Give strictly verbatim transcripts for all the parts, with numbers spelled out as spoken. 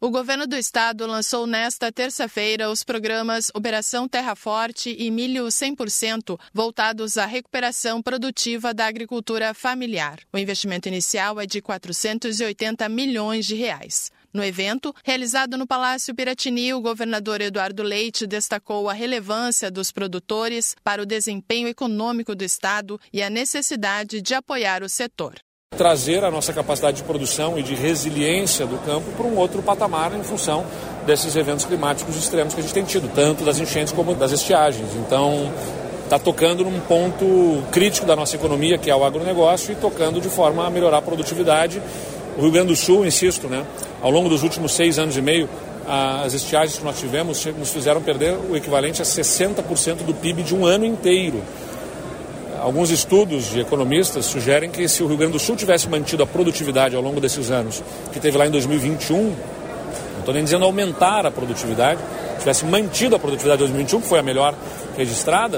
O governo do estado lançou nesta terça-feira os programas Operação Terra Forte e Milho cem por cento, voltados à recuperação produtiva da agricultura familiar. O investimento inicial é de quatrocentos e oitenta milhões de reais. No evento, realizado no Palácio Piratini, o governador Eduardo Leite destacou a relevância dos produtores para o desempenho econômico do estado e a necessidade de apoiar o setor. Trazer a nossa capacidade de produção e de resiliência do campo para um outro patamar em função desses eventos climáticos extremos que a gente tem tido, tanto das enchentes como das estiagens. Então, está tocando num ponto crítico da nossa economia, que é o agronegócio, e tocando de forma a melhorar a produtividade. O Rio Grande do Sul, insisto, né, ao longo dos últimos seis anos e meio, as estiagens que nós tivemos nos fizeram perder o equivalente a sessenta por cento do P I B de um ano inteiro. Alguns estudos de economistas sugerem que se o Rio Grande do Sul tivesse mantido a produtividade ao longo desses anos, que teve lá em dois mil e vinte e um, não estou nem dizendo aumentar a produtividade, tivesse mantido a produtividade de dois mil e vinte e um, que foi a melhor registrada,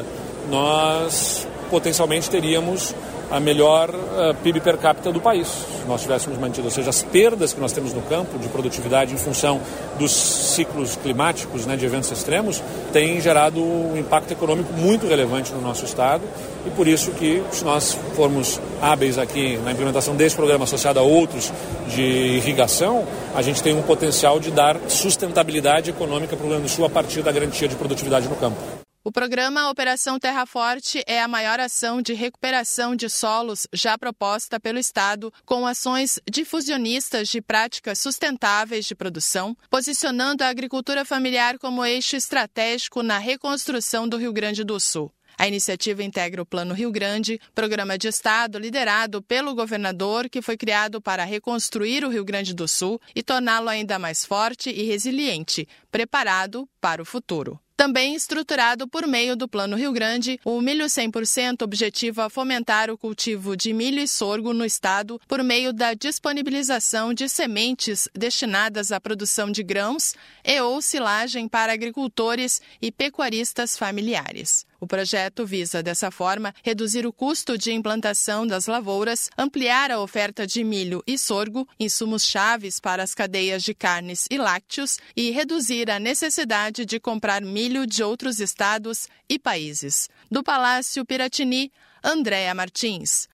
nós potencialmente teríamos a melhor uh, P I B per capita do país, se nós tivéssemos mantido. Ou seja, as perdas que nós temos no campo de produtividade em função dos ciclos climáticos, né, de eventos extremos, têm gerado um impacto econômico muito relevante no nosso estado, e por isso que, se nós formos hábeis aqui na implementação desse programa associado a outros de irrigação, a gente tem um potencial de dar sustentabilidade econômica para o Rio Grande do Sul a partir da garantia de produtividade no campo. O programa Operação Terra Forte é a maior ação de recuperação de solos já proposta pelo Estado, com ações difusionistas de práticas sustentáveis de produção, posicionando a agricultura familiar como eixo estratégico na reconstrução do Rio Grande do Sul. A iniciativa integra o Plano Rio Grande, programa de Estado liderado pelo governador, que foi criado para reconstruir o Rio Grande do Sul e torná-lo ainda mais forte e resiliente, preparado para o futuro. Também estruturado por meio do Plano Rio Grande, o Milho cem por cento objetiva fomentar o cultivo de milho e sorgo no estado por meio da disponibilização de sementes destinadas à produção de grãos e ou silagem para agricultores e pecuaristas familiares. O projeto visa, dessa forma, reduzir o custo de implantação das lavouras, ampliar a oferta de milho e sorgo, insumos chaves para as cadeias de carnes e lácteos, e reduzir a necessidade de comprar milho de outros estados e países. Do Palácio Piratini, Andréa Martins.